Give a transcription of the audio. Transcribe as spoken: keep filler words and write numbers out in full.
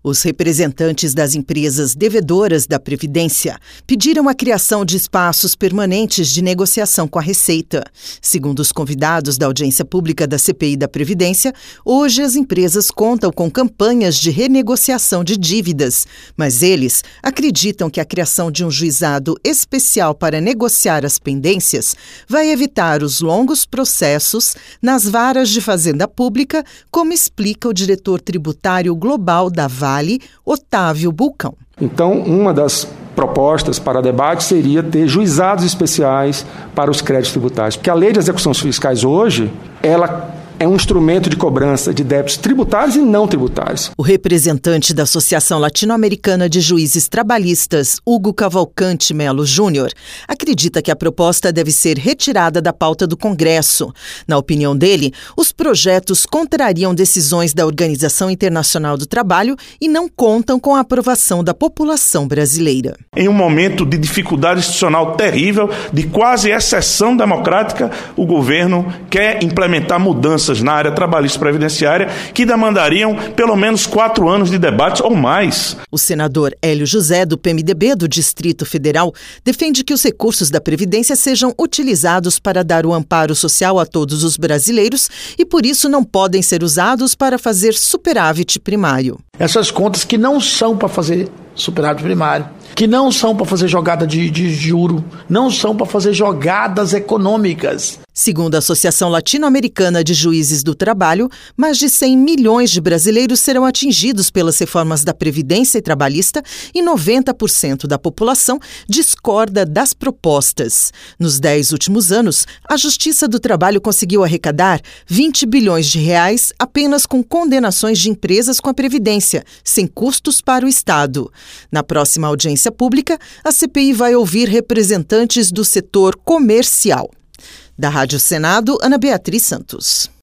Os representantes das empresas devedoras da Previdência pediram a criação de espaços permanentes de negociação com a Receita. Segundo os convidados da audiência pública da C P I da Previdência, hoje as empresas contam com campanhas de renegociação de dívidas, mas eles acreditam que a criação de um juizado especial para negociar as pendências vai evitar os longos processos nas varas de fazenda pública, como explica o diretor tributário global da Vale, Otávio Bulcão. Então, uma das propostas para debate seria ter juizados especiais para os créditos tributários, porque a lei de execuções fiscais hoje, ela é um instrumento de cobrança de débitos tributários e não tributários. O representante da Associação Latino-Americana de Juízes Trabalhistas, Hugo Cavalcante Melo Júnior, acredita que a proposta deve ser retirada da pauta do Congresso. Na opinião dele, os projetos contrariam decisões da Organização Internacional do Trabalho e não contam com a aprovação da população brasileira. Em um momento de dificuldade institucional terrível, de quase exceção democrática, o governo quer implementar mudanças na área trabalhista e previdenciária que demandariam pelo menos quatro anos de debates ou mais. O senador Hélio José, do P M D B do Distrito Federal, defende que os recursos da Previdência sejam utilizados para dar o amparo social a todos os brasileiros e, por isso, não podem ser usados para fazer superávit primário. Essas contas que não são para fazer superávit primário, que não são para fazer jogada de, de juro, não são para fazer jogadas econômicas. Segundo a Associação Latino-Americana de Juízes do Trabalho, mais de cem milhões de brasileiros serão atingidos pelas reformas da Previdência e Trabalhista e noventa por cento da população discorda das propostas. Nos dez últimos anos, a Justiça do Trabalho conseguiu arrecadar vinte bilhões de reais apenas com condenações de empresas com a Previdência, sem custos para o Estado. Na próxima audiência pública, a C P I vai ouvir representantes do setor comercial. Da Rádio Senado, Ana Beatriz Santos.